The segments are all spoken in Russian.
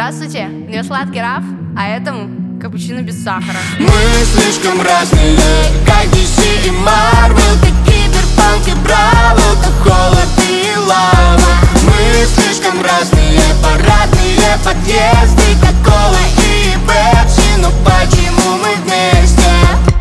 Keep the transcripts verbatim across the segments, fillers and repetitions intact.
Здравствуйте, мне сладкий раф, а этому капучино без сахара. Мы слишком разные, как ди си и Marvel, как Киберпанк и Бравл, как холод и лава. Мы слишком разные, парадные подъезды, как кола и пепси, но почему мы вместе?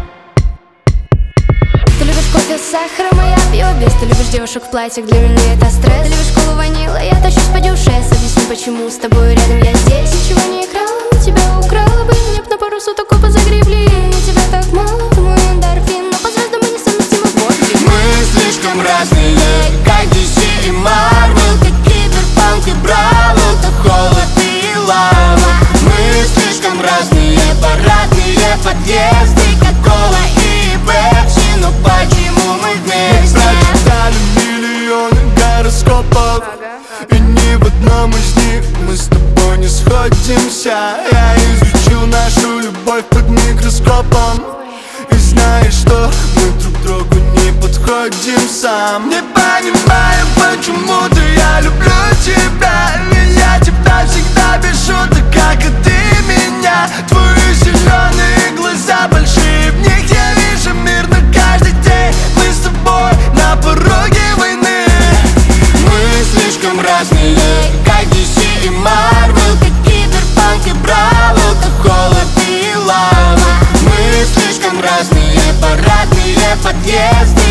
Ты любишь кофе с сахаром, а я пью без. Ты любишь девушек в платьях, для меня это стресс. Ты любишь колу ванила, я тащусь по дюшес. Объясни, почему с тобой рядом я здесь. Ничего не играла, но тебя украла бы. Мне б на пару суток оба загребли. Я тебя так мало, ты мой эндорфин, но по звездам мы несовместимы. Мы слишком разные, как ди си и Marvel, как Киберпанк и Бравл, как холод и лава. Мы слишком разные, парадные подъезды, как кола и пепси, но почему мы вместе? Мы прочитали миллионы гороскопов, и ни в одном из них мы с тобой не сходимся. Я изучил нашу любовь под микроскопом, и знаешь что, мы друг другу не подходим сам. Не понимаю, почему-то я люблю тебя, ведь я тебя всегда без шуток, как и ты меня. Твои зеленые глаза большие, в них я вижу мир, но каждый день мы с тобой на пороге войны. Мы слишком разные, как ди си и Marvel, как Киберпанк и Бравл, как холод и лава. Мы слишком разные, парадные подъезды,